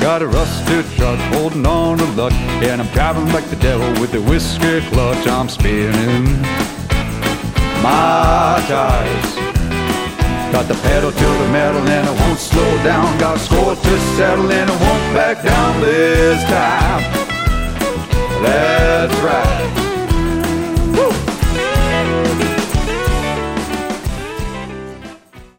got a rusted truck holding on to luck, and I'm driving like the devil with the whiskey clutch. I'm spinning my tires, got the pedal to the metal and I won't slow down. Got a score to settle and I won't back down this time.